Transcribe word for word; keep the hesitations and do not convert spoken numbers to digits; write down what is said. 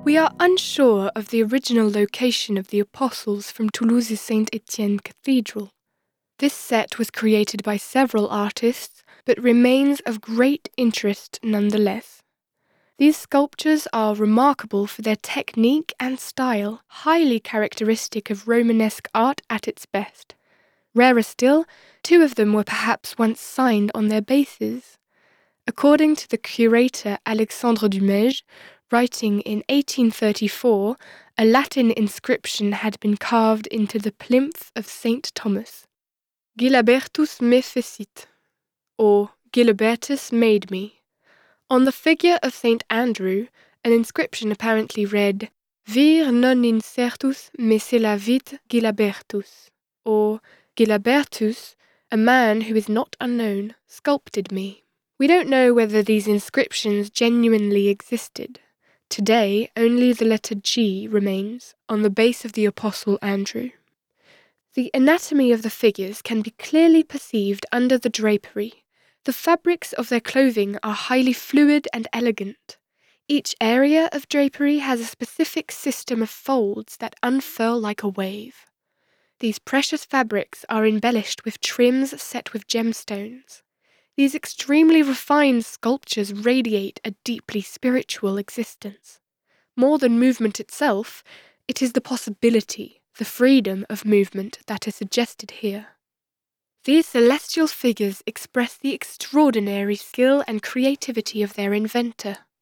We are unsure of the original location of the Apostles from Toulouse's Saint Etienne Cathedral. This set was created by several artists, but remains of great interest nonetheless. These sculptures are remarkable for their technique and style, highly characteristic of Romanesque art at its best. Rarer still, two of them were perhaps once signed on their bases. According to the curator Alexandre Dumége, writing in eighteen thirty-four, a Latin inscription had been carved into the plinth of Saint Thomas. Gilabertus me fecit, or Gilibertus made me. On the figure of Saint Andrew, an inscription apparently read, Vir non incertus me celavit Gilabertus, or Gilabertus, a man who is not unknown, sculpted me. We don't know whether these inscriptions genuinely existed. Today, only the letter G remains on the base of the Apostle Andrew. The anatomy of the figures can be clearly perceived under the drapery. The fabrics of their clothing are highly fluid and elegant. Each area of drapery has a specific system of folds that unfurl like a wave. These precious fabrics are embellished with trims set with gemstones. These extremely refined sculptures radiate a deeply spiritual existence. More than movement itself, it is the possibility, the freedom of movement that is suggested here. These celestial figures express the extraordinary skill and creativity of their inventor.